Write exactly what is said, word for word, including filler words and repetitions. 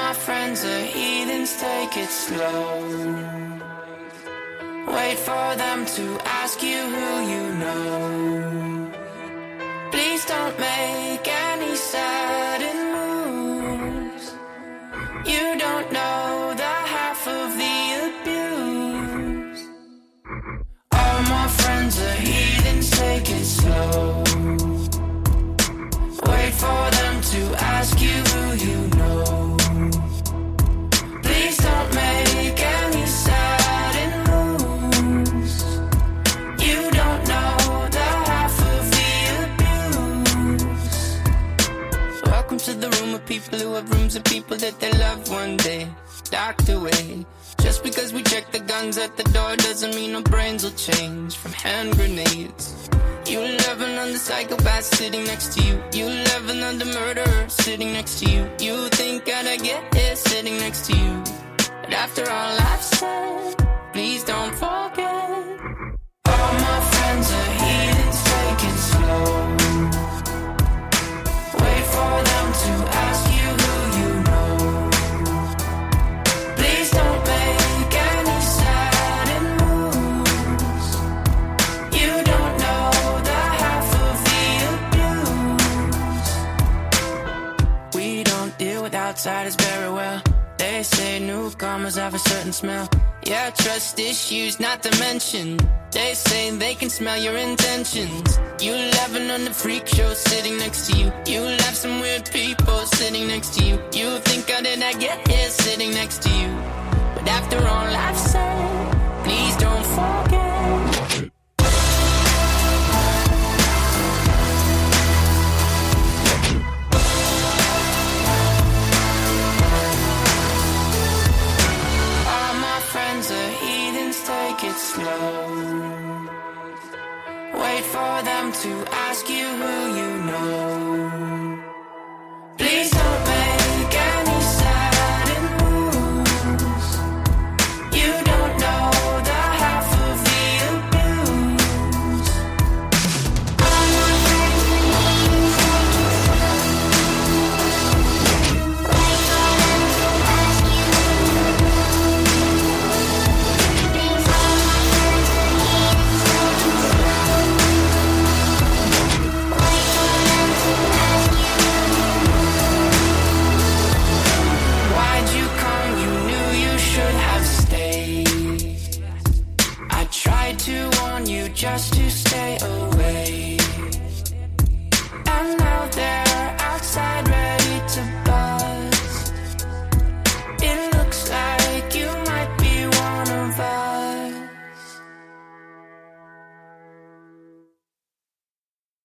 my friends are heathens, take it slow. Wait for them to ask you who you know. Please don't make any sudden moves. You don't know the half of the abuse. All my friends are heathens, take it slow. Wait for them to ask you who you know. Please don't make any sudden moves. You don't know the half of the abuse. Welcome to the room of people who have rooms of people that they love one day docked away. Just because we check the guns at the door doesn't mean our brains will change from hand grenades. You love another psychopath sitting next to you. You love another murderer sitting next to you. You think I'd get here sitting next to you. But after all I've said, please don't forget. All my friends are heathens, take it slow. Wait for them to ask you who you know. Please don't make any sudden moves. You don't know the half of the abuse. We don't deal with outsiders very well. They say newcomers have a certain smell. Yeah, trust issues not to mention. They say they can smell your intentions. You laughing on the freak show sitting next to you. You laugh some weird people sitting next to you. You think how did I get here sitting next to you. But after all I've said, please don't forget. Take it slow. Wait for them to ask you